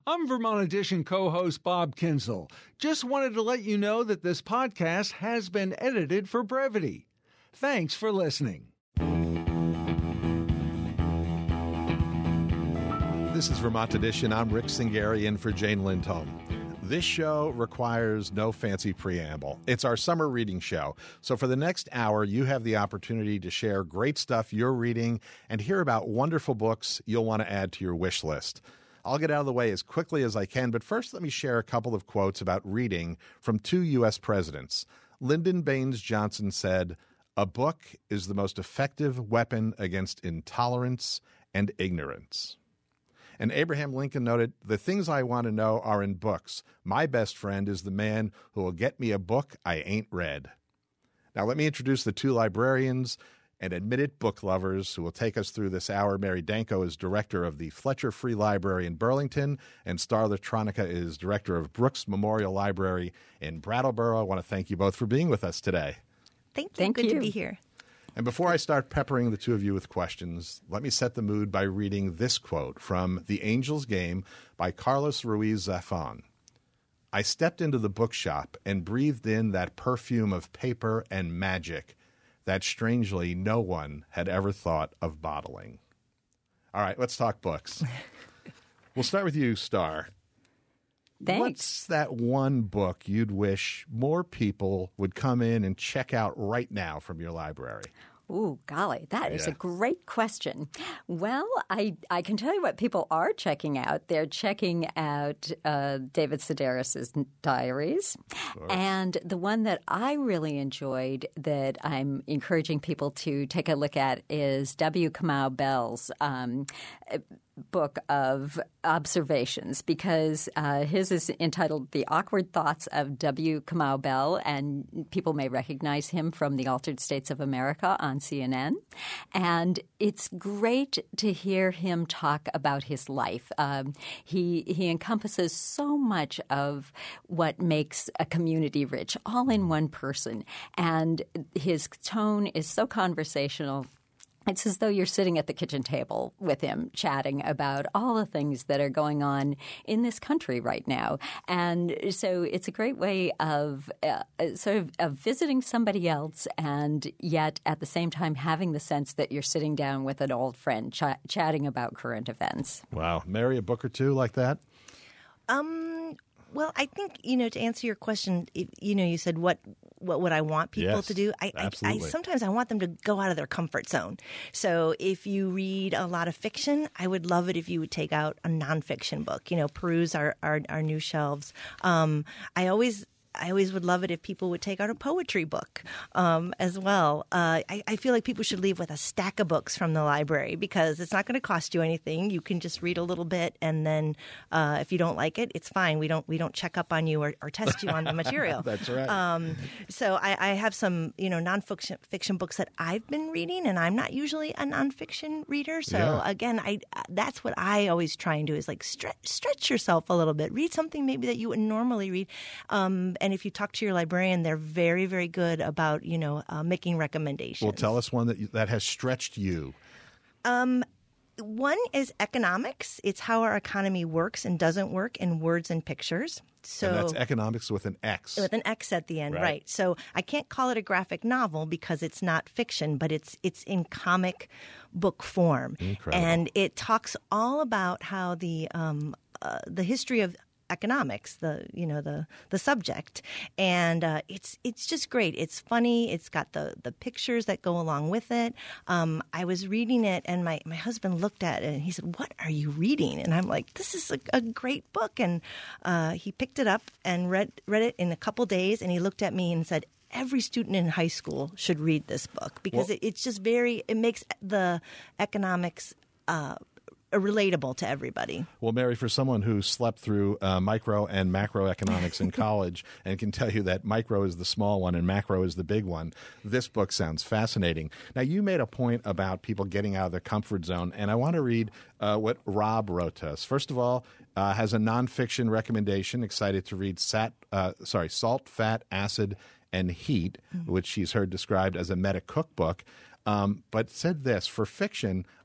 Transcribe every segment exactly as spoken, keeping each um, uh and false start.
I'm Vermont Edition co-host Bob Kinsel. Just wanted to let you know that this podcast has been edited for brevity. Thanks for listening. This is Vermont Edition. I'm Rick Singari in for Jane Lindholm. This show requires no fancy preamble. It's our summer reading show. So for the next hour, you have the opportunity to share great stuff you're reading and hear about wonderful books you'll want to add to your wish list. I'll get out of the way as quickly as I can, but first let me share a couple of quotes about reading from two U S presidents. Lyndon Baines Johnson said, "A book is the most effective weapon against intolerance and ignorance." And Abraham Lincoln noted, "The things I want to know are in books. My best friend is the man who will get me a book I ain't read." Now let me introduce the two librarians and admitted book lovers who will take us through this hour. Mary Danko is director of the Fletcher Free Library in Burlington, and Starla Tronica is director of Brooks Memorial Library in Brattleboro. I want to thank you both for being with us today. Thank you. Thank Good you. to be here. And before I start peppering the two of you with questions, let me set the mood by reading this quote from The Angel's Game by Carlos Ruiz Zafón. "I stepped into the bookshop and breathed in that perfume of paper and magic that strangely no one had ever thought of bottling." All right, let's talk books. We'll start with you, Star. Thanks. What's that one book you'd wish more people would come in and check out right now from your library? Ooh, golly, that is Yeah. a great question. Well, I, I can tell you what people are checking out. They're checking out uh, David Sedaris' diaries. And the one that I really enjoyed that I'm encouraging people to take a look at is W. Kamau Bell's um, book of observations, because uh, his is entitled The Awkward Thoughts of W. Kamau Bell, and people may recognize him from The Altered States of America on C N N. And it's great to hear him talk about his life. Um, he, he encompasses so much of what makes a community rich, all in one person. And his tone is so conversational. It's as though you're sitting at the kitchen table with him chatting about all the things that are going on in this country right now. And so it's a great way of uh, sort of, of visiting somebody else and yet at the same time having the sense that you're sitting down with an old friend ch- chatting about current events. Wow. Mary, a book or two like that? Um, well, I think, you know, to answer your question, if, you know, you said what what would I want people Yes, to do? I, I, I absolutely. sometimes I want them to go out of their comfort zone. So if you read a lot of fiction, I would love it if you would take out a nonfiction book, you know, peruse our, our, our new shelves. Um, I always I always would love it if people would take out a poetry book um, as well. Uh, I, I feel like people should leave with a stack of books from the library because it's not going to cost you anything. You can just read a little bit, and then uh, if you don't like it, it's fine. We don't we don't check up on you or, or test you on the material. That's right. Um, so I, I have some you know nonfiction fiction books that I've been reading, and I'm not usually a nonfiction reader. So Yeah. again, I that's what I always try and do is like stretch stretch yourself a little bit. Read something maybe that you wouldn't normally read. Um, And if you talk to your librarian, they're very, very good about, you know, uh, making recommendations. Well, tell us one that that has stretched you. Um, one is economics. It's how our economy works and doesn't work in words and pictures. So And that's economics with an X. with an X at the end, Right. right. So I can't call it a graphic novel because it's not fiction, but it's it's in comic book form. Incredible. And it talks all about how the um, uh, the history of economics, the you know the the subject, and uh, it's it's just great. It's funny. It's got the the pictures that go along with it. Um, I was reading it, and my my husband looked at it, and he said, "What are you reading?" And I'm like, "This is a, a great book." And uh, he picked it up and read read it in a couple days, and he looked at me and said, every student in high school should read this book because Well- it, it's just very it makes the economics Uh, relatable to everybody. Well, Mary, for someone who slept through uh, micro and macroeconomics in college and can tell you that micro is the small one and macro is the big one, this book sounds fascinating. Now, you made a point about people getting out of their comfort zone, and I want to read uh, what Rob wrote to us. First of all, uh, has a nonfiction recommendation. Excited to read Sat, uh, sorry, Salt, Fat, Acid, and Heat, mm-hmm. which she's heard described as a meta cookbook. Um, but said this, for fiction,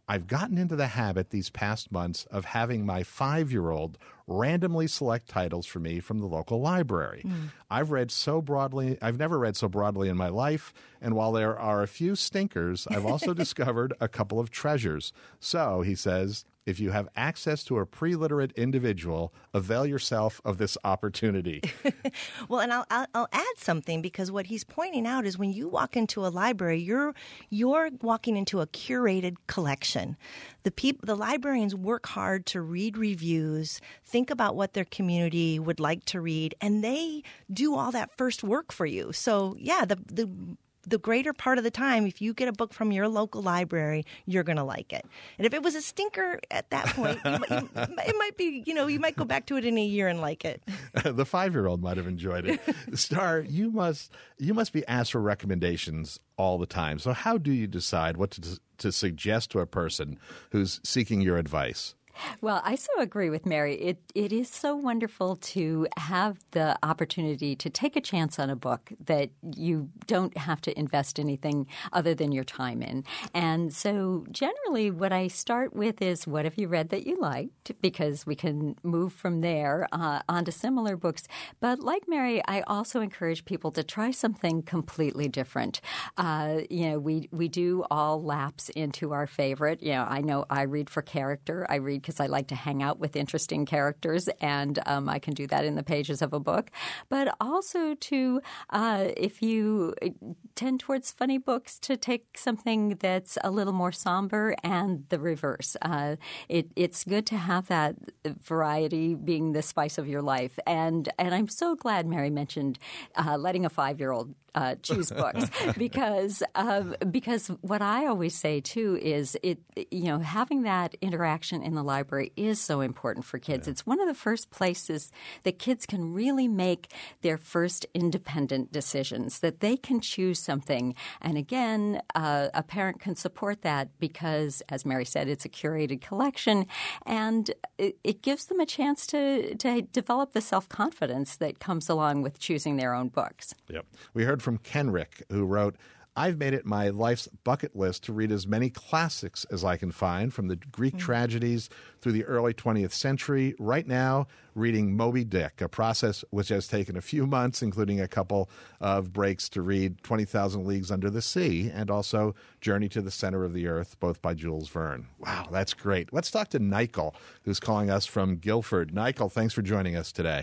I've gotten into the habit these past months of having my five-year-old randomly select titles for me from the local library. Mm. I've read so broadly, I've never read so broadly in my life, and while there are a few stinkers, I've also discovered a couple of treasures. So, he says, if you have access to a pre-literate individual, avail yourself of this opportunity. Well, and I'll, I'll I'll add something, because what he's pointing out is when you walk into a library, you're you're walking into a curated collection. The people, the librarians work hard to read reviews, think about what their community would like to read, and they do all that first work for you. So, yeah, the the the greater part of the time, if you get a book from your local library, you're going to like it. And if it was a stinker at that point, you, you, it might be, you know, you might go back to it in a year and like it. The five-year-old might have enjoyed it. Star, you must you must be asked for recommendations all the time. So how do you decide what to, to suggest to a person who's seeking your advice? Well, I so agree with Mary. It it is so wonderful to have the opportunity to take a chance on a book that you don't have to invest anything other than your time in. And so generally what I start with is, what have you read that you liked? Because we can move from there uh, onto similar books. But like Mary, I also encourage people to try something completely different. Uh, you know, we, we do all lapse into our favorite. You know, I know I read for character. I read because I like to hang out with interesting characters, and um, I can do that in the pages of a book. But also to, uh, if you tend towards funny books, to take something that's a little more somber, and the reverse. Uh, it, it's good to have that variety being the spice of your life. And, and I'm so glad Mary mentioned uh, letting a five-year-old Uh, choose books, because um, because what I always say too is it you know having that interaction in the library is so important for kids. Yeah. It's one of the first places that kids can really make their first independent decisions, that they can choose something. And again, uh, a parent can support that because, as Mary said, it's a curated collection, and it, it gives them a chance to to develop the self-confidence that comes along with choosing their own books. Yep. We heard from Kenrick, who wrote, I've made it my life's bucket list to read as many classics as I can find, from the Greek mm-hmm. tragedies through the early twentieth century. Right now, reading Moby Dick, a process which has taken a few months, including a couple of breaks to read twenty thousand Leagues Under the Sea, and also Journey to the Center of the Earth, both by Jules Verne. Wow, that's great. Let's talk to Nichol, who's calling us from Guilford. Nichol, thanks for joining us today.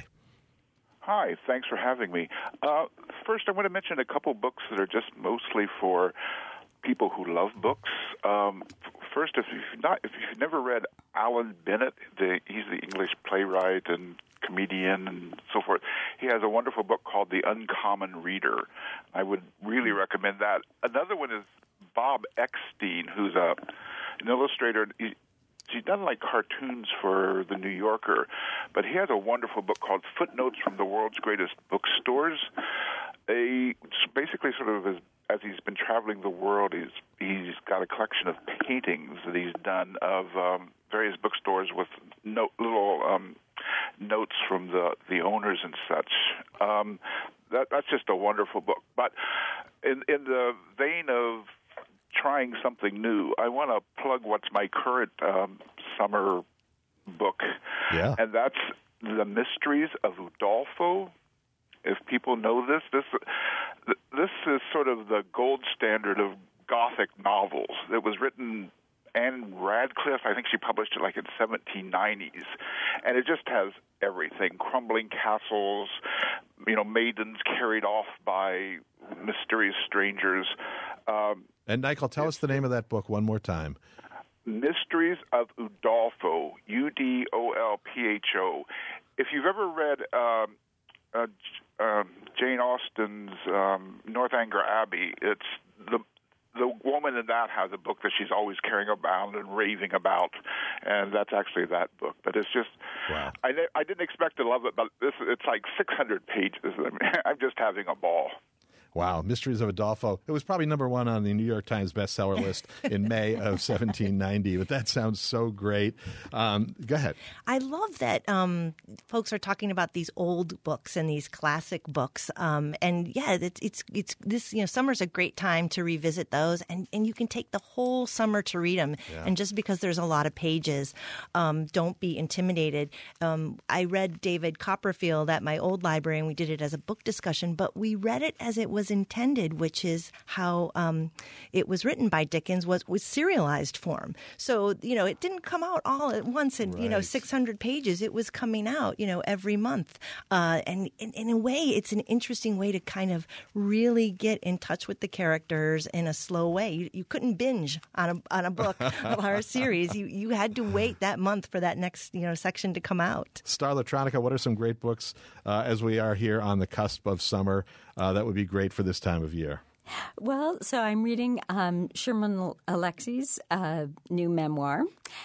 Hi, thanks for having me. Uh, first, I want to mention a couple books that are just mostly for people who love books. Um, first, if you've not, if you've never read Alan Bennett, the, he's the English playwright and comedian and so forth. He has a wonderful book called The Uncommon Reader. I would really recommend that. Another one is Bob Eckstein, who's a an illustrator. He, He's done like cartoons for The New Yorker, but he has a wonderful book called Footnotes from the World's Greatest Bookstores. A, basically, sort of as, as he's been traveling the world, he's he's got a collection of paintings that he's done of um, various bookstores with note, little um, notes from the, the owners and such. Um, that, that's just a wonderful book. But in in the vein of trying something new, I want to plug what's my current um, summer book, yeah. and that's The Mysteries of Udolpho. If people know this, this this is sort of the gold standard of Gothic novels. It was written, Anne Radcliffe, I think she published it like in seventeen nineties, and it just has everything: crumbling castles, you know, maidens carried off by mysterious strangers. Um, and Nichol, tell us the name of that book one more time. Mysteries of Udolpho, U D O L P H O. If you've ever read um, uh, uh, Jane Austen's um, Northanger Abbey, it's the the woman in that has a book that she's always carrying around and raving about, and that's actually that book. But it's just, wow. I, I didn't expect to love it, but this it's like six hundred pages. I'm just having a ball. Wow, Mysteries of Udolpho. It was probably number one on the New York Times bestseller list in May of seventeen ninety, but that sounds so great. Um, go ahead. I love that um, folks are talking about these old books and these classic books. Um, and yeah, it's, it's, it's this, you know, summer's a great time to revisit those, and, and you can take the whole summer to read them. Yeah. And just because there's a lot of pages, um, don't be intimidated. Um, I read David Copperfield at my old library, and we did it as a book discussion, but we read it as it was intended, which is how um, it was written by Dickens, was was serialized form. So, you know, it didn't come out all at once in, right. you know, six hundred pages. It was coming out, you know, every month. Uh, and in, in a way, it's an interesting way to kind of really get in touch with the characters in a slow way. You, you couldn't binge on a on a book or a series. You you had to wait that month for that next, you know, section to come out. Star Latronica, what are some great books uh, as we are here on the cusp of summer uh, that would be great for this time of year? Well, so I'm reading um, Sherman Alexie's uh, new memoir,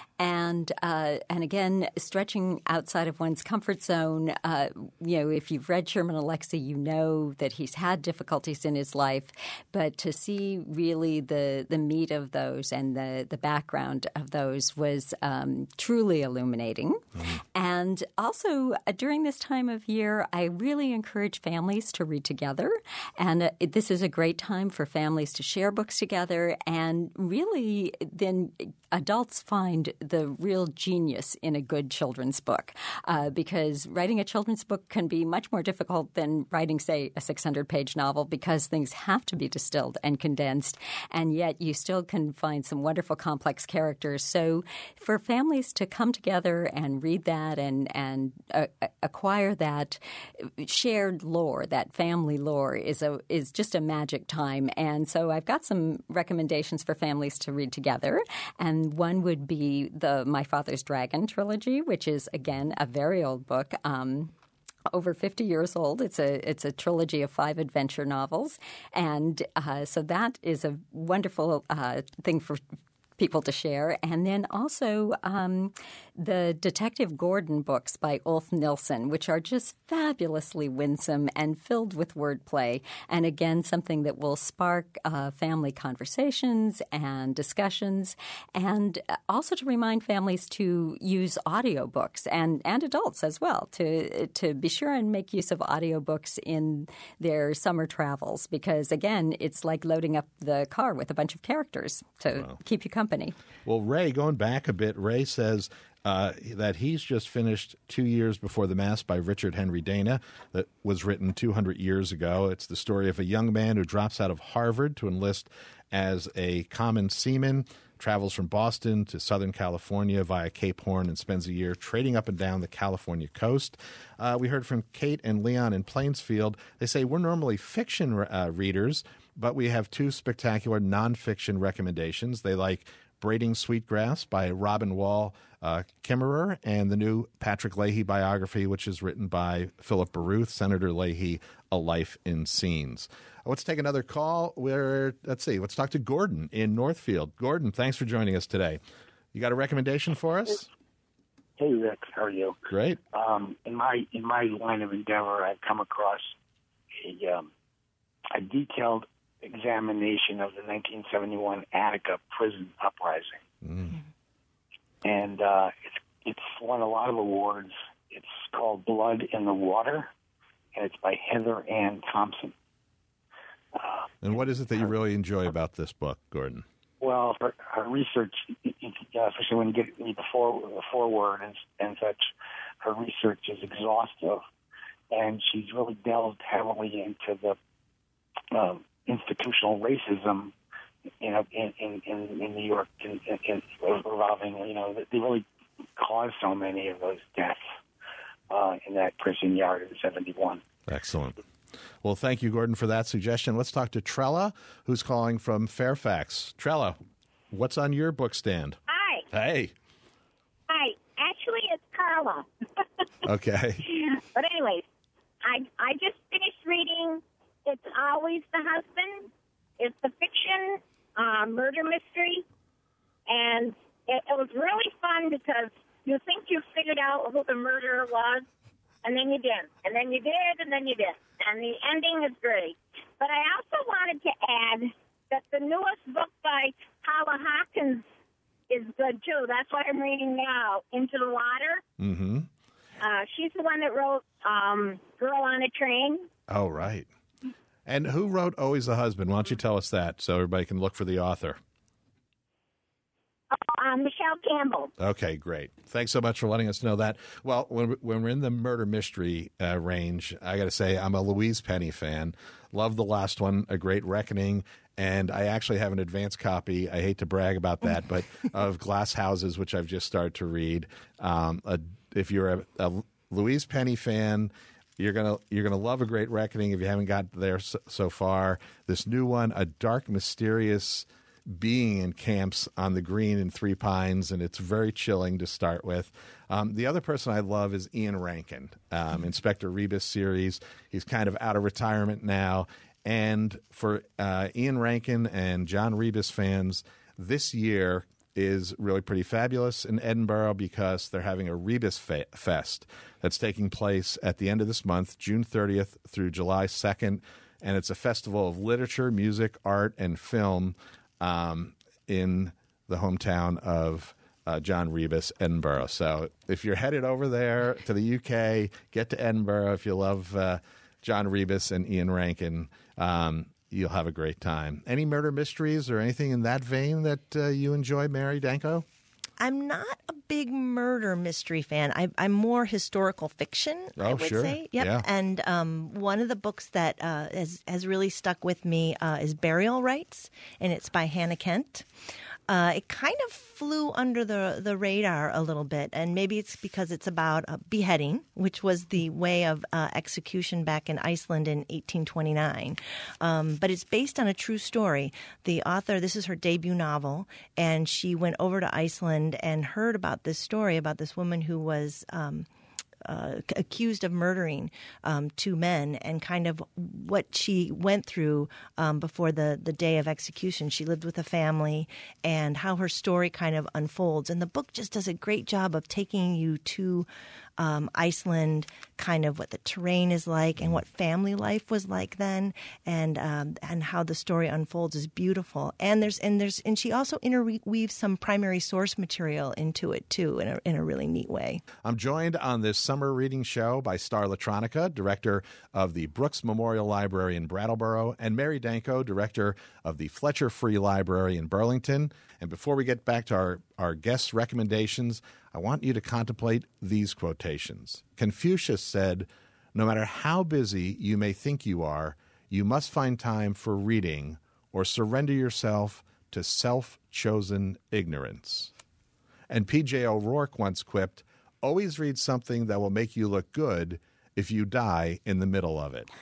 and uh, and again, stretching outside of one's comfort zone. Uh, you know, if you've read Sherman Alexie, you know that he's had difficulties in his life, but to see really the the meat of those and the the background of those was um, truly illuminating. Mm-hmm. And also uh, during this time of year, I really encourage families to read together, and uh, this is a great time for families to share books together, and really then adults find the real genius in a good children's book, uh, because writing a children's book can be much more difficult than writing, say, a six hundred page novel, because things have to be distilled and condensed, and yet you still can find some wonderful complex characters. So for families to come together and read that and, and uh, acquire that shared lore, that family lore, is a is just a magic time. And so I've got some recommendations for families to read together. And one would be the My Father's Dragon trilogy, which is, again, a very old book. Um, over fifty years old. It's a it's a trilogy of five adventure novels. And uh, so that is a wonderful uh, thing for people to share. And then also um, the Detective Gordon books by Ulf Nilsson, which are just fabulously winsome and filled with wordplay. And again, something that will spark uh, family conversations and discussions, and also to remind families to use audiobooks and, and adults as well to, to be sure and make use of audiobooks in their summer travels, because again, it's like loading up the car with a bunch of characters to wow. keep you company. Well, Ray, going back a bit, Ray says uh, that he's just finished Two Years Before the Mast by Richard Henry Dana, that was written two hundred years ago. It's the story of a young man who drops out of Harvard to enlist as a common seaman, travels from Boston to Southern California via Cape Horn, and spends a year trading up and down the California coast. Uh, we heard from Kate and Leon in Plainsfield. They say, we're normally fiction uh, readers, but we have two spectacular nonfiction recommendations. They like Braiding Sweetgrass by Robin Wall uh, Kimmerer, and the new Patrick Leahy biography, which is written by Philip Baruth, Senator Leahy, A Life in Scenes. Let's take another call. Where let's see. Let's talk to Gordon in Northfield. Gordon, thanks for joining us today. You got a recommendation for us? Hey, Rick. How are you? Great. Um, in my in my line of endeavor, I've come across a um, a detailed examination of the nineteen seventy-one Attica prison uprising, mm. and uh, it's it's won a lot of awards. It's called Blood in the Water, and it's by Heather Ann Thompson. Uh, and what is it that you really enjoy about this book, Gordon? Well, her, her research, especially when you get the fore, the foreword and, and such, her research is exhaustive, and she's really delved heavily into the um, institutional racism, you know, in in, in, in New York, in, in, in revolving, you know, they really caused so many of those deaths uh, in that prison yard in seventy-one. Excellent. Well, thank you, Gordon, for that suggestion. Let's talk to Trella, who's calling from Fairfax. Trella, what's on your book stand? Hi. Hey. Hi. Actually, it's Carla. Okay. But anyways, I I just finished reading It's Always the Husband. It's a fiction uh, murder mystery, and it, it was really fun because you think you figured out who the murderer was, and then you didn't, and then you did, and then you didn't. And the ending is great. But I also wanted to add that the newest book by Paula Hawkins is good, too. That's what I'm reading now, Into the Water. Mm-hmm. Uh, she's the one that wrote um, Girl on a Train. Oh, right. And who wrote Always the Husband? Why don't you tell us that so everybody can look for the author? Uh, Michelle Campbell. Okay, great. Thanks so much for letting us know that. Well, when, when we're in the murder mystery uh, range, I got to say I'm a Louise Penny fan. Love the last one, A Great Reckoning. And I actually have an advance copy, I hate to brag about that, but of Glass Houses, which I've just started to read. Um, a, if you're a, a Louise Penny fan, You're gonna you're gonna love A Great Reckoning if you haven't got there so, so far. This new one, a dark, mysterious being encamps on the green in Three Pines, and it's very chilling to start with. Um, the other person I love is Ian Rankin, um, Inspector Rebus series. He's kind of out of retirement now, and for uh, Ian Rankin and John Rebus fans, this year is really pretty fabulous in Edinburgh because they're having a Rebus Fe- Fest that's taking place at the end of this month, June thirtieth through July second, and it's a festival of literature, music, art, and film um, in the hometown of uh, John Rebus, Edinburgh. So if you're headed over there to the U K, get to Edinburgh if you love uh, John Rebus and Ian Rankin. Um, You'll have a great time. Any murder mysteries or anything in that vein that uh, you enjoy, Mary Danko? I'm not a big murder mystery fan. I, I'm more historical fiction, oh, I would sure. say. Yep. Yeah. And um, one of the books that uh, has, has really stuck with me uh, is Burial Rites, and it's by Hannah Kent. Uh, it kind of flew under the, the radar a little bit, and maybe it's because it's about a beheading, which was the way of uh, execution back in Iceland in eighteen twenty-nine. Um, but it's based on a true story. The author, this is her debut novel, and she went over to Iceland and heard about this story about this woman who was um, Uh, accused of murdering um, two men, and kind of what she went through um, before the, the day of execution. She lived with a family, and how her story kind of unfolds. And the book just does a great job of taking you to um, Iceland, kind of what the terrain is like and what family life was like then, and um, and how the story unfolds is beautiful. And there's and there's and she also interweaves some primary source material into it too, in a in a really neat way. I'm joined on this summer reading show by Star Latronica, director of the Brooks Memorial Library in Brattleboro, and Mary Danko, director of the Fletcher Free Library in Burlington. And before we get back to our, our guest recommendations, I want you to contemplate these quotations. Confucius said, "No matter how busy you may think you are, you must find time for reading or surrender yourself to self-chosen ignorance." And P J O'Rourke once quipped, "Always read something that will make you look good if you die in the middle of it."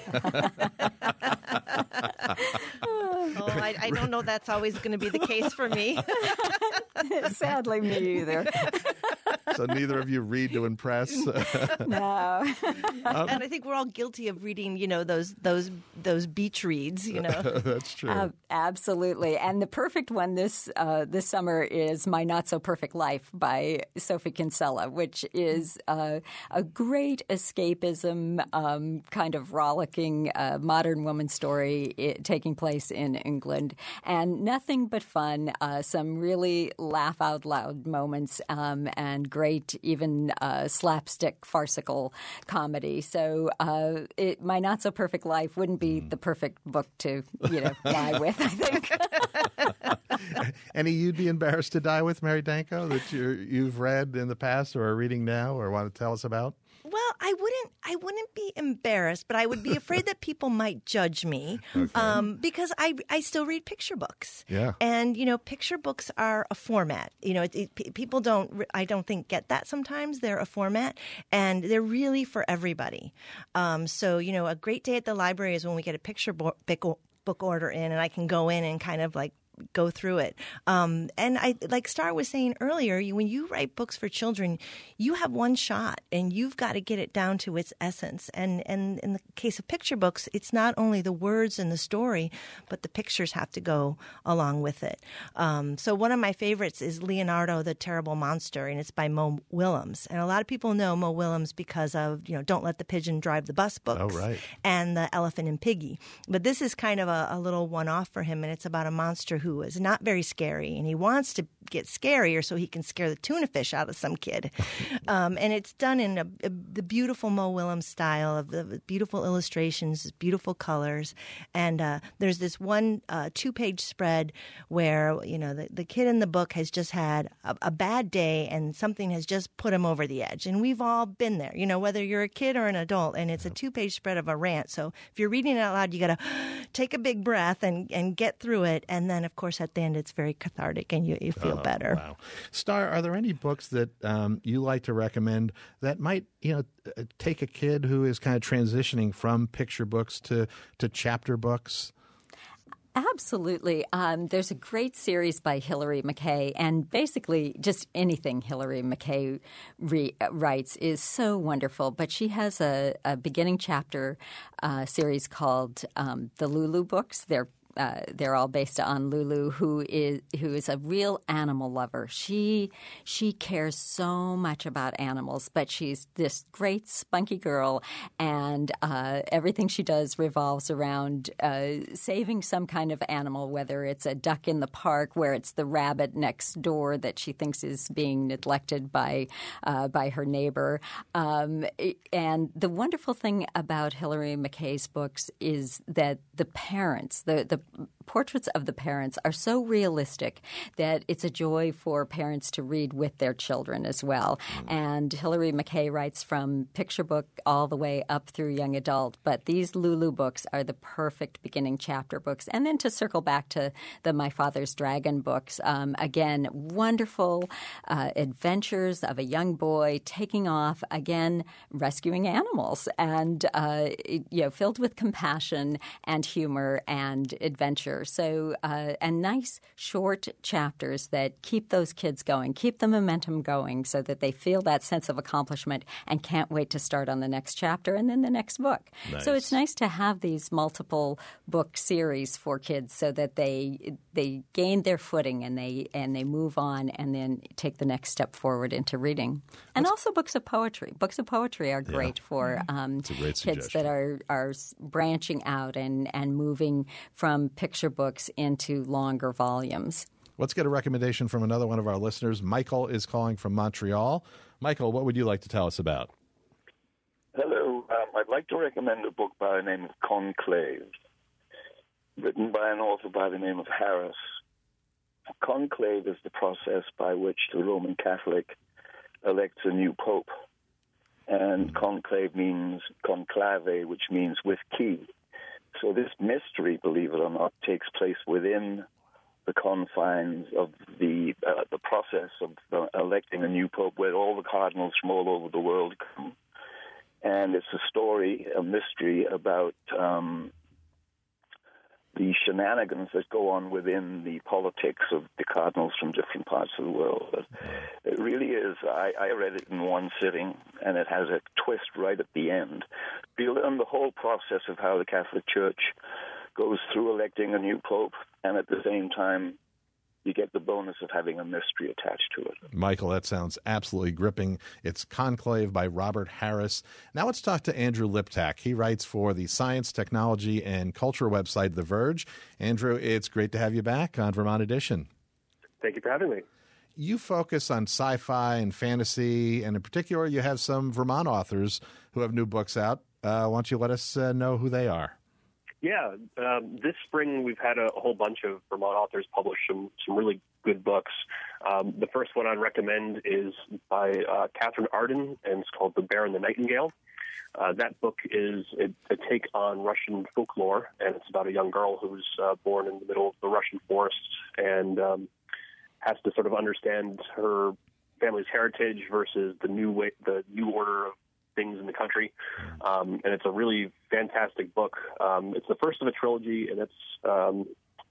Oh, I, I don't know that's always going to be the case for me. Sadly, me either. So neither of you read to impress? No. Um, And I think we're all guilty of reading, you know, those those those beach reads, you know. That's true. Uh, absolutely. And the perfect one this uh, this summer is My Not So Perfect Life by Sophie Kinsella, which is uh, a great escapism, um, kind of rollicking uh, modern woman story it, taking place in England. And nothing but fun, uh, some really laugh out loud moments, um, and great even uh, slapstick farcical comedy. So uh, it, My Not So Perfect Life wouldn't be the perfect book to, you know, die with, I think. Any you'd be embarrassed to die with, Mary Danko, that you you've read in the past or are reading now or want to tell us about? Well, I wouldn't. I wouldn't be embarrassed, but I would be afraid that people might judge me, Okay. um, because I I still read picture books. Yeah. And you know, picture books are a format. You know, it, it, pe- people don't. I don't think get that sometimes. They're a format, and they're really for everybody. Um, so you know, a great day at the library is when we get a picture bo- book book order in, and I can go in and kind of like go through it. Um, and I, like Star was saying earlier, you, when you write books for children, you have one shot and you've got to get it down to its essence. And, and in the case of picture books, it's not only the words and the story, but the pictures have to go along with it. Um, so one of my favorites is Leonardo the Terrible Monster, and it's by Mo Willems. And a lot of people know Mo Willems because of, you know, Don't Let the Pigeon Drive the Bus books oh, right. and The Elephant and Piggy. But this is kind of a, a little one-off for him, and it's about a monster who is not very scary, and he wants to get scarier so he can scare the tuna fish out of some kid. um, and it's done in a, a, the beautiful Mo Willems style of the beautiful illustrations, beautiful colors. And uh, there's this one uh, two-page spread where, you know, the, the kid in the book has just had a, a bad day and something has just put him over the edge. And we've all been there, you know, whether you're a kid or an adult, and it's a two-page spread of a rant. So if you're reading it out loud, you got to take a big breath and, and get through it. And then, of course, at the end, it's very cathartic and you, you feel oh, better. Wow. Star, are there any books that um, you like to recommend that might, you know, take a kid who is kind of transitioning from picture books to, to chapter books? Absolutely. Um, there's a great series by Hilary McKay, and basically just anything Hilary McKay re- writes is so wonderful. But she has a, a beginning chapter uh, series called um, The Lulu Books. They're Uh, they're all based on Lulu, who is who is a real animal lover. She she cares so much about animals, but she's this great spunky girl, and uh, everything she does revolves around uh, saving some kind of animal, whether it's a duck in the park, where it's the rabbit next door that she thinks is being neglected by uh, by her neighbor. Um, and the wonderful thing about Hilary McKay's books is that the parents, the the portraits of the parents are so realistic that it's a joy for parents to read with their children as well. Mm. And Hilary McKay writes from picture book all the way up through young adult. But these Lulu books are the perfect beginning chapter books. And then to circle back to the My Father's Dragon books, um, again, wonderful uh, adventures of a young boy taking off, again, rescuing animals, and uh, you know, filled with compassion and humor and adventure. So, uh, and nice short chapters that keep those kids going, keep the momentum going so that they feel that sense of accomplishment and can't wait to start on the next chapter and then the next book. Nice. So it's nice to have these multiple book series for kids so that they they gain their footing and they and they move on and then take the next step forward into reading. And What's, also books of poetry. Books of poetry are great yeah. for um, kids that are, are branching out and, and moving from picture books into longer volumes. Let's get a recommendation from another one of our listeners. Michael is calling from Montreal. Michael, what would you like to tell us about? Hello. Um, I'd like to recommend a book by the name of Conclave, written by an author by the name of Harris. Conclave is the process by which the Roman Catholic elects a new pope. And conclave means conclave, which means with key. So this mystery, believe it or not, takes place within the confines of the uh, the process of uh, electing a new pope, where all the cardinals from all over the world come. And it's a story, a mystery about um, the shenanigans that go on within the politics of the cardinals from different parts of the world. It really is. I, I read it in one sitting, and it has a twist right at the end. You learn the whole process of how the Catholic Church goes through electing a new pope, and at the same time, you get the bonus of having a mystery attached to it. Michael, that sounds absolutely gripping. It's Conclave by Robert Harris. Now let's talk to Andrew Liptak. He writes for the science, technology, and culture website, The Verge. Andrew, it's great to have you back on Vermont Edition. Thank you for having me. You focus on sci-fi and fantasy, and in particular, you have some Vermont authors who have new books out. Uh, why don't you let us uh, know who they are? Yeah, um, this spring we've had a whole bunch of Vermont authors publish some, some really good books. Um, the first one I'd recommend is by uh, Catherine Arden, and it's called The Bear and the Nightingale. Uh, that book is a, a take on Russian folklore, and it's about a young girl who's uh, born in the middle of the Russian forests and um, has to sort of understand her family's heritage versus the new way, the new order of things in the country. Um, and it's a really fantastic book. Um, it's the first of a trilogy, and it's um,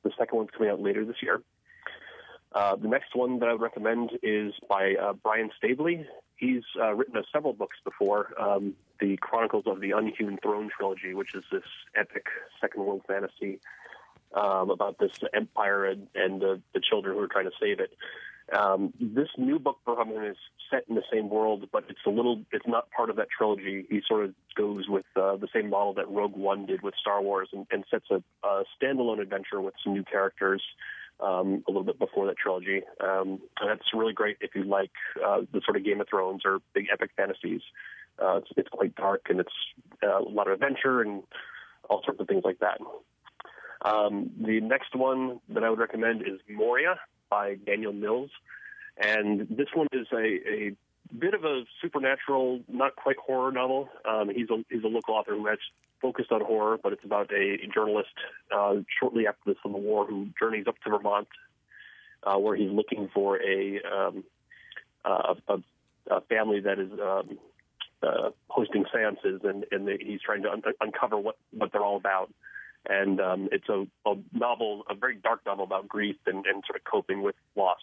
The second one's coming out later this year. Uh, the next one that I would recommend is by uh, Brian Staveley. He's uh, written uh, several books before, um, the Chronicles of the Unhewn Throne trilogy, which is this epic Second World fantasy um, about this empire and, and the, the children who are trying to save it. Um, this new book for him is set in the same world, but it's a little, it's not part of that trilogy. He sort of goes with uh, the same model that Rogue One did with Star Wars and, and sets a, a standalone adventure with some new characters um, a little bit before that trilogy. Um, and that's really great if you like uh, the sort of Game of Thrones or big epic fantasies. Uh, it's, it's quite dark and it's uh, a lot of adventure and all sorts of things like that. Um, the next one that I would recommend is Moria by Daniel Mills. And this one is a, a bit of a supernatural, not quite horror novel. Um, he's a he's a local author who has focused on horror, but it's about a, a journalist uh, shortly after the Civil War who journeys up to Vermont, uh, where he's looking for a um, uh, a, a family that is um, uh, hosting seances, and, and they, he's trying to un- uncover what, what they're all about. And um, it's a, a novel, a very dark novel about grief and, and sort of coping with loss.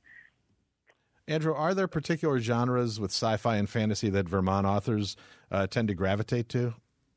Andrew, are there particular genres with sci-fi and fantasy that Vermont authors uh, tend to gravitate to?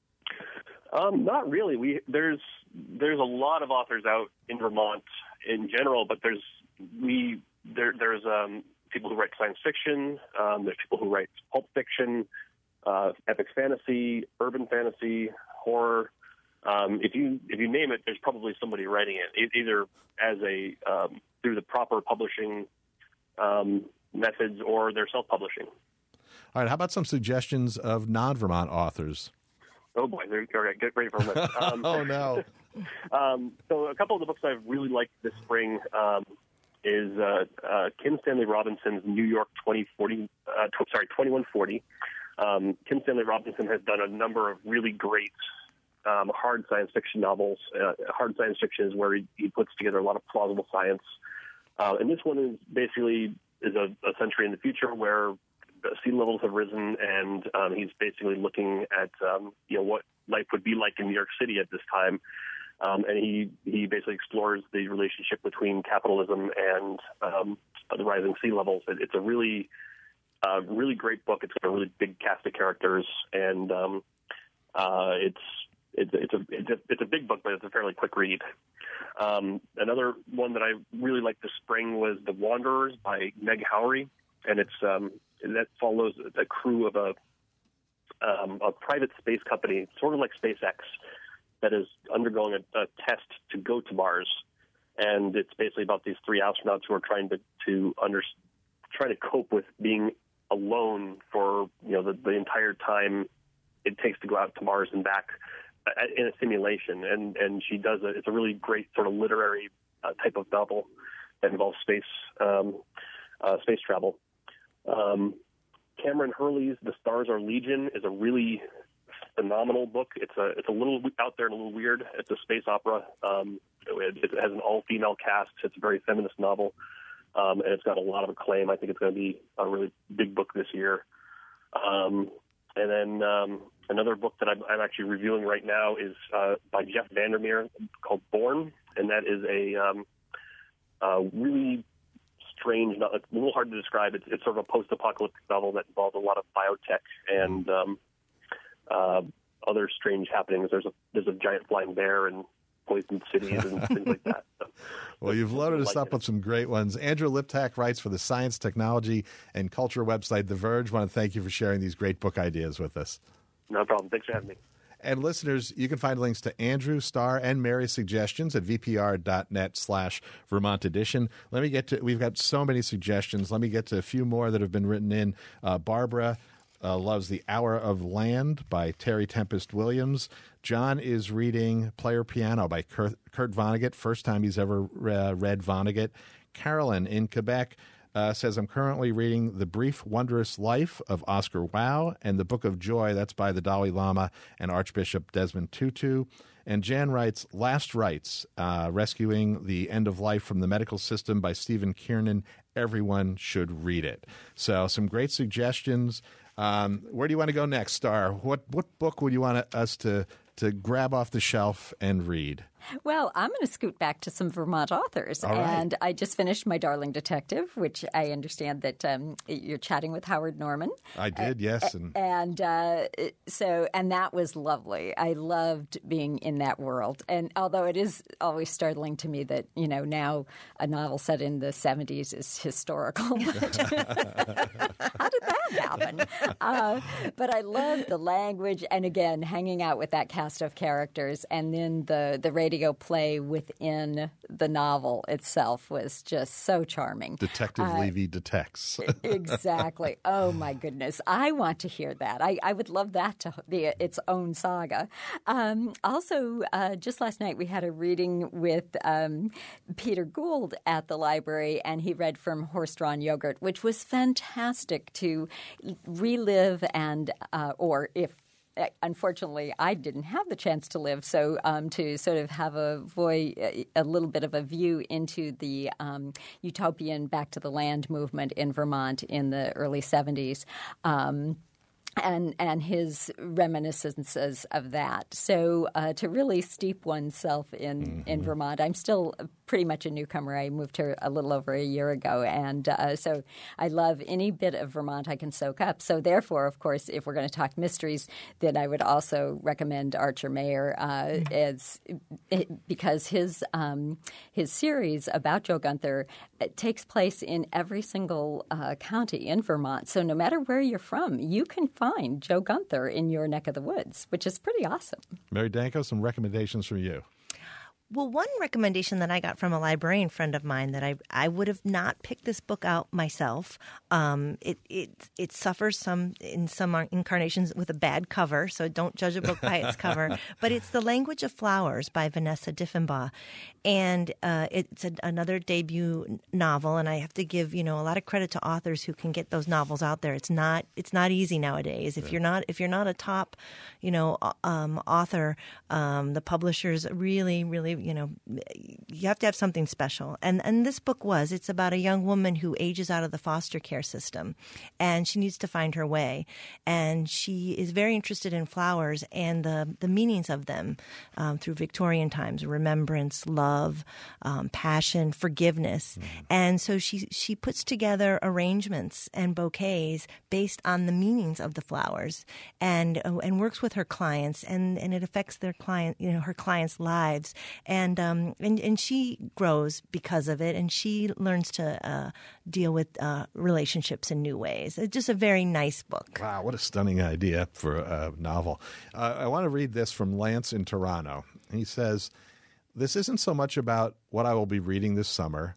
Um, not really. We there's there's a lot of authors out in Vermont in general, but there's we there there's um, people who write science fiction. Um, there's people who write pulp fiction, uh, epic fantasy, urban fantasy, horror. Um, if you if you name it, there's probably somebody writing it, e- either as a um, through the proper publishing um, methods or they're self-publishing. All right. How about some suggestions of non-Vermont authors? Oh boy, they're, all right, get ready for a minute. Um, oh no. um, so a couple of the books I've really liked this spring um, is uh, uh, Kim Stanley Robinson's New York twenty forty. Uh, tw- sorry, twenty-one forty. Um, Kim Stanley Robinson has done a number of really great Um, hard science fiction novels. Uh, hard science fiction is where he, he puts together a lot of plausible science. Uh, and this one is basically is a, a century in the future where sea levels have risen, and um, he's basically looking at um, you know what life would be like in New York City at this time. Um, and he, he basically explores the relationship between capitalism and um, the rising sea levels. It, it's a really, uh, really great book. It's got a really big cast of characters, and um, uh, it's It's, it's a it's a it's a big book, but it's a fairly quick read. Um, another one that I really liked this spring was The Wanderers by Meg Howrey, and it's um, that follows the crew of a um, a private space company, sort of like SpaceX, that is undergoing a, a test to go to Mars, and it's basically about these three astronauts who are trying to to under trying to cope with being alone for you know the, the entire time it takes to go out to Mars and back in a simulation, and, and she does it. It's a really great sort of literary uh, type of novel that involves space um, uh, space travel. Um, Cameron Hurley's The Stars Are Legion is a really phenomenal book. It's a it's a little out there and a little weird. It's a space opera. Um, it, it has an all-female cast. It's a very feminist novel, um, and it's got a lot of acclaim. I think it's going to be a really big book this year. Um, and then um, another book that I'm, I'm actually reviewing right now is uh, by Jeff Vandermeer called Born, and that is a um, uh, really strange, not, it's a little hard to describe. It's, it's sort of a post-apocalyptic novel that involves a lot of biotech and um, uh, other strange happenings. There's a there's a giant flying bear and poisoned cities and things like that. So, well, you've loaded us up with some great ones. Andrew Liptak writes for the science, technology, and culture website The Verge. I want to thank you for sharing these great book ideas with us. No problem. Thanks for having me. And listeners, you can find links to Andrew, Star, and Mary's suggestions at vpr.net slash Vermont Edition. Let me get to, we've got so many suggestions. Let me get to a few more that have been written in. Uh, Barbara uh, loves The Hour of Land by Terry Tempest Williams. John is reading Player Piano by Kurt, Kurt Vonnegut, first time he's ever uh, read Vonnegut. Carolyn in Quebec Uh, says, I'm currently reading The Brief Wondrous Life of Oscar Wilde and The Book of Joy, that's by the Dalai Lama and Archbishop Desmond Tutu. And Jan writes, Last Rites, uh, Rescuing the End of Life from the Medical System by Stephen Kiernan. Everyone should read it. So some great suggestions. Um, where do you want to go next, Star? What what book would you want us to, to grab off the shelf and read? Well, I'm going to scoot back to some Vermont authors. All right. And I just finished My Darling Detective, which I understand that um, you're chatting with Howard Norman. I did, yes. And, and uh, so, and that was lovely. I loved being in that world. And although it is always startling to me that, you know, now a novel set in the seventies is historical. But how did that happen? Uh, but I loved the language. And again, hanging out with that cast of characters, and then the, the radio play within the novel itself was just so charming. Detective uh, Levy detects. Exactly. Oh, my goodness. I want to hear that. I, I would love that to be its own saga. Um, also, uh, just last night we had a reading with um, Peter Gould at the library, and he read from Horse-Drawn Yogurt, which was fantastic to relive and, uh, or if unfortunately, I didn't have the chance to live, so um, to sort of have a voice, a little bit of a view into the um, utopian back to the land movement in Vermont in the early seventies. Um, And and his reminiscences of that. So uh, to really steep oneself in, mm-hmm. in Vermont, I'm still pretty much a newcomer. I moved here a little over a year ago, and uh, so I love any bit of Vermont I can soak up. So therefore, of course, if we're going to talk mysteries, then I would also recommend Archer Mayer uh, mm-hmm. as because his um, his series about Joe Gunther takes place in every single uh, county in Vermont. So no matter where you're from, you can find Joe Gunther in your neck of the woods, which is pretty awesome. Mary Danko, some recommendations from you. Well, one recommendation that I got from a librarian friend of mine that I I would have not picked this book out myself. Um, it it it suffers some in some incarnations with a bad cover, so don't judge a book by its cover. But it's The Language of Flowers by Vanessa Diffenbaugh, and uh, it's a, another debut novel. And I have to give you know a lot of credit to authors who can get those novels out there. It's not it's not easy nowadays. If yeah. you're not if you're not a top you know um, author, um, the publishers really really you know, you have to have something special. And and this book was, it's about a young woman who ages out of the foster care system, and she needs to find her way. And she is very interested in flowers and the, the meanings of them um, through Victorian times, remembrance, love, um, passion, forgiveness. Mm-hmm. And so she, she puts together arrangements and bouquets based on the meanings of the flowers, and and works with her clients, and, and it affects their client, you know, her clients' lives. And um and, and she grows because of it, and she learns to uh, deal with uh, relationships in new ways. It's just a very nice book. Wow, what a stunning idea for a novel. Uh, I want to read this from Lance in Toronto. He says, "This isn't so much about what I will be reading this summer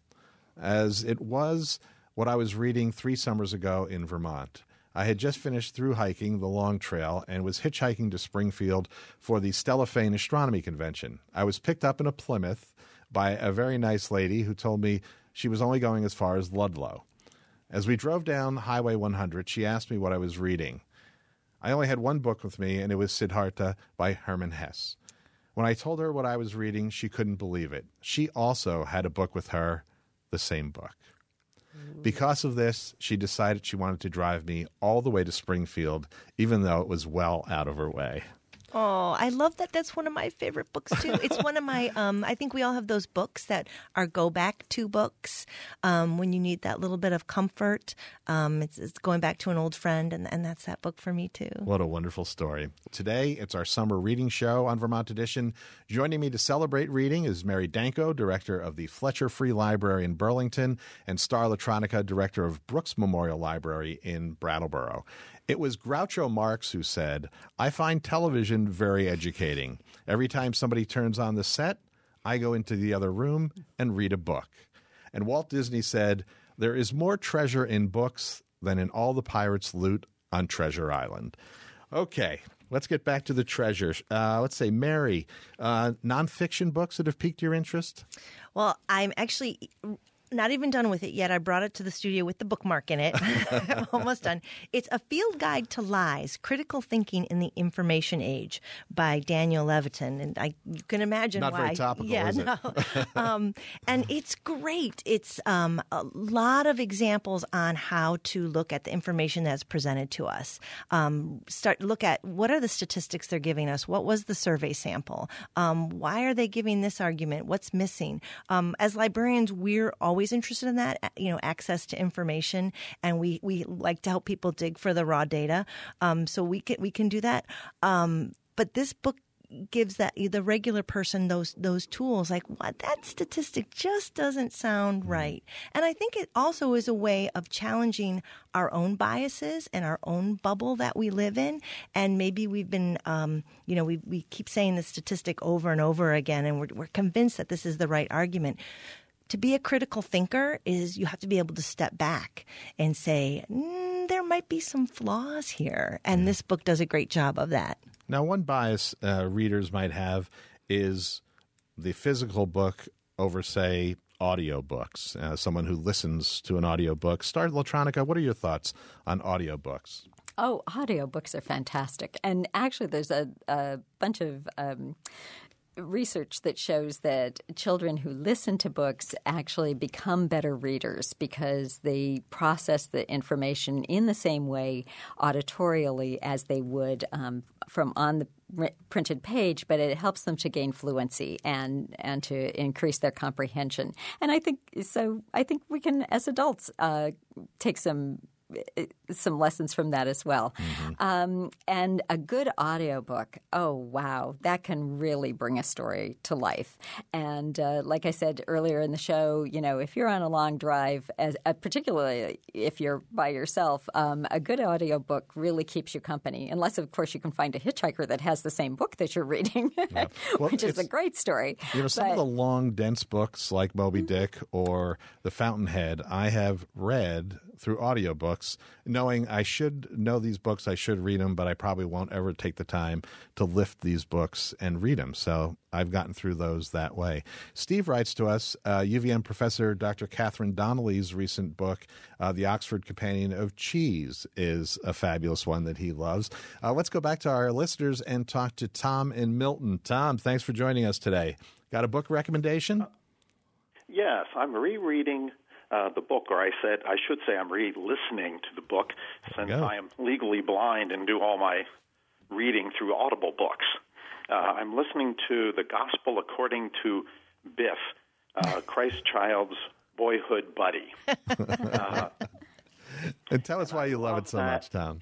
as it was what I was reading three summers ago in Vermont. I had just finished through hiking the Long Trail and was hitchhiking to Springfield for the Stellafane Astronomy Convention. I was picked up in a Plymouth by a very nice lady who told me she was only going as far as Ludlow. As we drove down Highway one hundred, she asked me what I was reading. I only had one book with me, and it was Siddhartha by Hermann Hesse. When I told her what I was reading, she couldn't believe it. She also had a book with her, the same book. Because of this, she decided she wanted to drive me all the way to Springfield, even though it was well out of her way." Oh, I love that. That's one of my favorite books, too. It's one of my, um, I think we all have those books that are go-back-to books um, when you need that little bit of comfort. Um, it's, it's going back to an old friend, and, and that's that book for me, too. What a wonderful story. Today, it's our summer reading show on Vermont Edition. Joining me to celebrate reading is Mary Danko, director of the Fletcher Free Library in Burlington, and Star Latronica, director of Brooks Memorial Library in Brattleboro. It was Groucho Marx who said, "I find television very educating. Every time somebody turns on the set, I go into the other room and read a book." And Walt Disney said, "There is more treasure in books than in all the pirates' loot on Treasure Island." Okay, let's get back to the treasure. Uh, let's say, Mary, uh, nonfiction books that have piqued your interest? Well, I'm actually not even done with it yet. I brought it to the studio with the bookmark in it. Almost done. It's A Field Guide to Lies, Critical Thinking in the Information Age by Daniel Levitin. And I, you can imagine Not why. very topical, yeah, is it? no. um, and it's great. It's um, a lot of examples on how to look at the information that's presented to us. Um, start look at what are the statistics they're giving us? What was the survey sample? Um, why are they giving this argument? What's missing? Um, as librarians, we're always interested in that, you know, access to information, and we, we like to help people dig for the raw data. Um, so we can we can do that. Um, but this book gives that the regular person those those tools, like, what, that statistic just doesn't sound right. And I think it also is a way of challenging our own biases and our own bubble that we live in. And maybe we've been, um, you know, we we keep saying the statistic over and over again, and we're, we're convinced that this is the right argument. To be a critical thinker is you have to be able to step back and say, mm, there might be some flaws here. And this book does a great job of that. Now, one bias uh, readers might have is the physical book over, say, audiobooks. Uh, someone who listens to an audiobook. Star Latronica, what are your thoughts on audiobooks? Oh, audiobooks are fantastic. And actually, there's a, a bunch of um, research that shows that children who listen to books actually become better readers because they process the information in the same way auditorially as they would um, from on the printed page, but it helps them to gain fluency and and to increase their comprehension. And I think so. I think we can, as adults, uh, take some. some lessons from that as well. Mm-hmm. Um, and a good audiobook, oh, wow, that can really bring a story to life. And uh, like I said earlier in the show, you know, if you're on a long drive, as, uh, particularly if you're by yourself, um, a good audiobook really keeps you company, unless, of course, you can find a hitchhiker that has the same book that you're reading, yeah. well, which is a great story. You know, some but, of the long, dense books like Moby Dick or The Fountainhead, I have read through audiobooks, knowing I should know these books, I should read them, but I probably won't ever take the time to lift these books and read them. So I've gotten through those that way. Steve writes to us, uh, U V M professor Doctor Catherine Donnelly's recent book, uh, The Oxford Companion of Cheese, is a fabulous one that he loves. Uh, let's go back to our listeners and talk to Tom in Milton. Tom, thanks for joining us today. Got a book recommendation? Uh, yes, I'm rereading Uh, the book, or I said, I should say I'm re-listening to the book since I am legally blind and do all my reading through Audible books. Uh, I'm listening to The Gospel According to Biff, uh, Christ Child's boyhood buddy. uh, and tell us why you love, love it so that. much, Tom.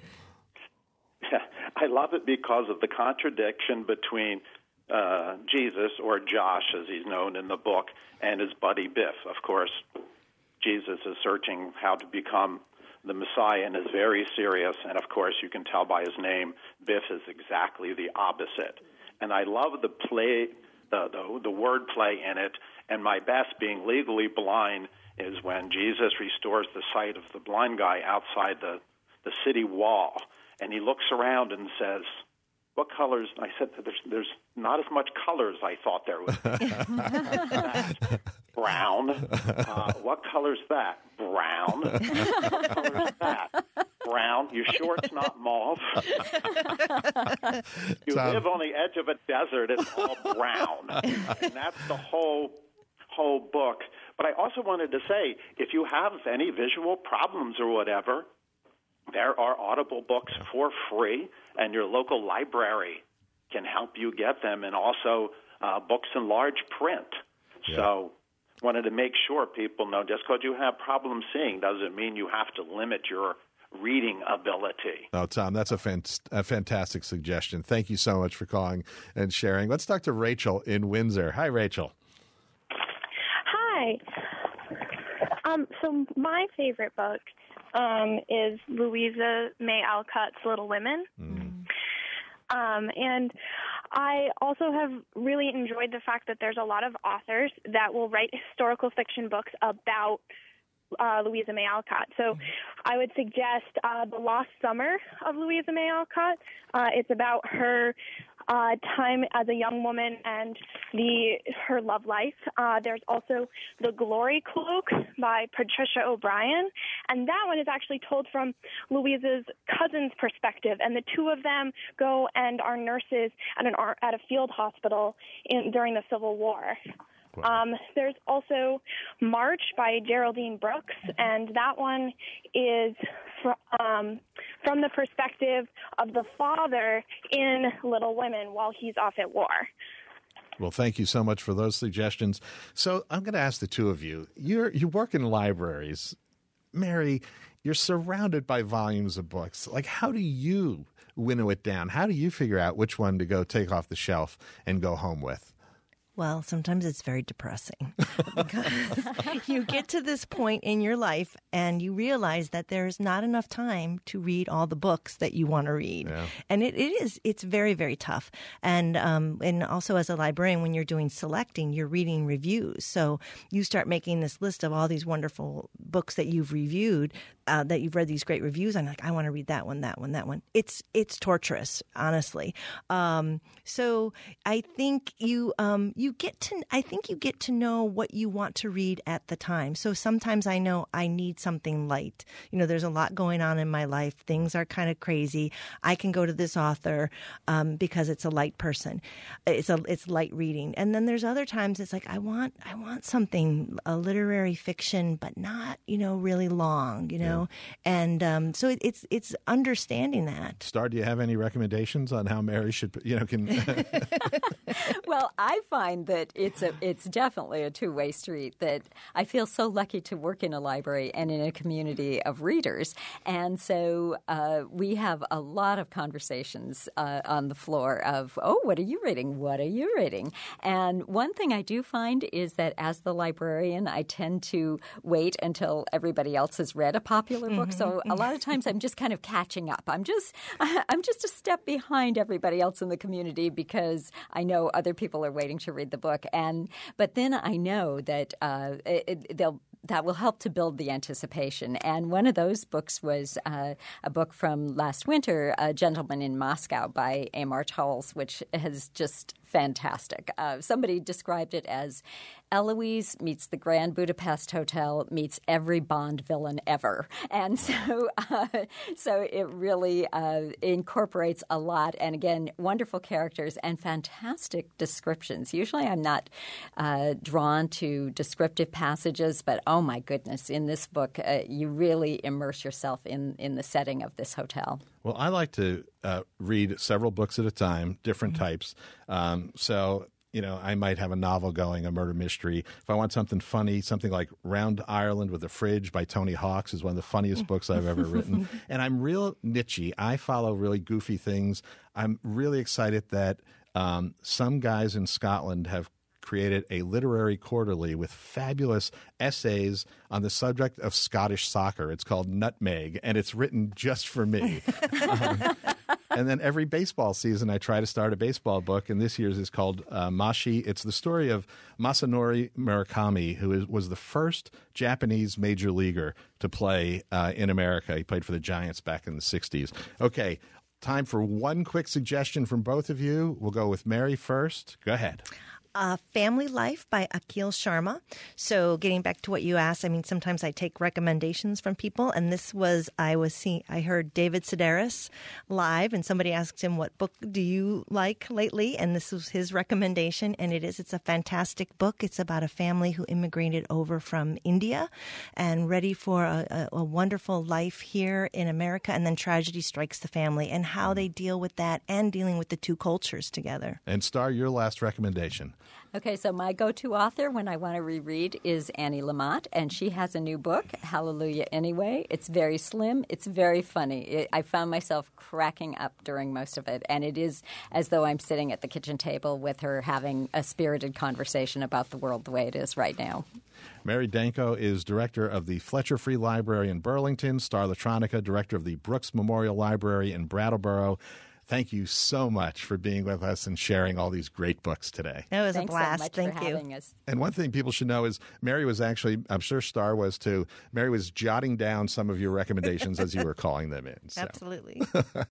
I love it because of the contradiction between uh, Jesus, or Josh as he's known in the book, and his buddy Biff. Of course, Jesus is searching how to become the Messiah and is very serious. And, of course, you can tell by his name, Biff is exactly the opposite. And I love the play, the, the, the word play in it. And my best, being legally blind, is when Jesus restores the sight of the blind guy outside the, the city wall. And he looks around and says, what colors? I said, there's, there's not as much color as I thought there would be. Brown. Uh, what color's that? Brown. What color's that? Brown. You sure it's not mauve? You Tom. live on the edge of a desert. It's all brown. And that's the whole whole book. But I also wanted to say, if you have any visual problems or whatever, there are Audible books for free, and your local library can help you get them, and also uh, books in large print. Yeah. So wanted to make sure people know just because you have problems seeing doesn't mean you have to limit your reading ability. Oh, Tom, that's a, fant- a fantastic suggestion. Thank you so much for calling and sharing. Let's talk to Rachel in Windsor. Hi, Rachel. Hi. Um, so my favorite book um, is Louisa May Alcott's Little Women. Mm. Um, and I also have really enjoyed the fact that there's a lot of authors that will write historical fiction books about uh, Louisa May Alcott. So mm-hmm. I would suggest uh, The Lost Summer of Louisa May Alcott. Uh, it's about her uh, time as a young woman and the her love life. Uh, there's also The Glory Cloak by Patricia O'Brien, and that one is actually told from Louisa's cousin's perspective, and the two of them go and are nurses at an at a field hospital in, during the Civil War. Um, there's also March by Geraldine Brooks, and that one is fr- um, from the perspective of the father in Little Women while he's off at war. Well, thank you so much for those suggestions. So I'm going to ask the two of you. You're, you work in libraries. Mary, you're surrounded by volumes of books. Like, how do you winnow it down? How do you figure out which one to go take off the shelf and go home with? Well, sometimes it's very depressing because you get to this point in your life and you realize that there's not enough time to read all the books that you want to read. Yeah. And it, it is, it's very, very tough. And, um, and also as a librarian, when you're doing selecting, you're reading reviews. So you start making this list of all these wonderful books that you've reviewed, uh, that you've read these great reviews. I'm like, I want to read that one, that one, that one. It's, it's torturous, honestly. Um, so I think you, um, you You get to, I think you get to know what you want to read at the time. So sometimes I know I need something light. You know, there's a lot going on in my life. Things are kind of crazy. I can go to this author um, because it's a light person. It's a it's light reading. And then there's other times it's like I want I want something, a literary fiction, but not, you know, really long. You know, yeah. and um, so it, it's it's understanding that. Star, do you have any recommendations on how Mary should, you know, can? Well, I find that it's a it's definitely a two-way street, that I feel so lucky to work in a library and in a community of readers. And so uh, we have a lot of conversations uh, on the floor of, oh, what are you reading? What are you reading? And one thing I do find is that as the librarian, I tend to wait until everybody else has read a popular book. Mm-hmm. So a lot of times I'm just kind of catching up. I'm just I'm just a step behind everybody else in the community because I know other people are waiting to read the book, and but then I know that uh, it, they'll that will help to build the anticipation. And one of those books was uh, a book from last winter, A Gentleman in Moscow by Amor Towles, which is just fantastic. Uh, somebody described it as Eloise meets the Grand Budapest Hotel meets every Bond villain ever. And so uh, so it really uh, incorporates a lot. And again, wonderful characters and fantastic descriptions. Usually I'm not uh, drawn to descriptive passages, but oh my goodness, in this book, uh, you really immerse yourself in, in the setting of this hotel. Well, I like to uh, read several books at a time, different mm-hmm. types. Um, so, you know, I might have a novel going, a murder mystery. If I want something funny, something like Round Ireland with a Fridge by Tony Hawks is one of the funniest books I've ever written. And I'm real niche-y. I follow really goofy things. I'm really excited that um, some guys in Scotland have created a literary quarterly with fabulous essays on the subject of Scottish soccer. It's called Nutmeg, and it's written just for me. um, and then every baseball season, I try to start a baseball book, and this year's is called uh, Mashi. It's the story of Masanori Murakami, who is, was the first Japanese major leaguer to play uh, in America. He played for the Giants back in the sixties. Okay, time for one quick suggestion from both of you. We'll go with Mary first. Go ahead. Uh, Family Life by Akhil Sharma. So getting back to what you asked, I mean, sometimes I take recommendations from people, and this was, I was seeing, I heard David Sedaris live, and somebody asked him, what book do you like lately? And this was his recommendation, and it is, it's a fantastic book. It's about a family who immigrated over from India and ready for a, a, a wonderful life here in America, and then tragedy strikes the family, and how they deal with that and dealing with the two cultures together. And Star, your last recommendation. Okay, so my go-to author when I want to reread is Annie Lamott, and she has a new book, Hallelujah Anyway. It's very slim. It's very funny. It, I found myself cracking up during most of it, and it is as though I'm sitting at the kitchen table with her having a spirited conversation about the world the way it is right now. Mary Danko is director of the Fletcher Free Library in Burlington, Star LaTronica, director of the Brooks Memorial Library in Brattleboro. Thank you so much for being with us and sharing all these great books today. It was Thanks a blast. So much Thank for you. having us. And one thing people should know is Mary was actually, I'm sure Star was too, Mary was jotting down some of your recommendations as you were calling them in. So. Absolutely.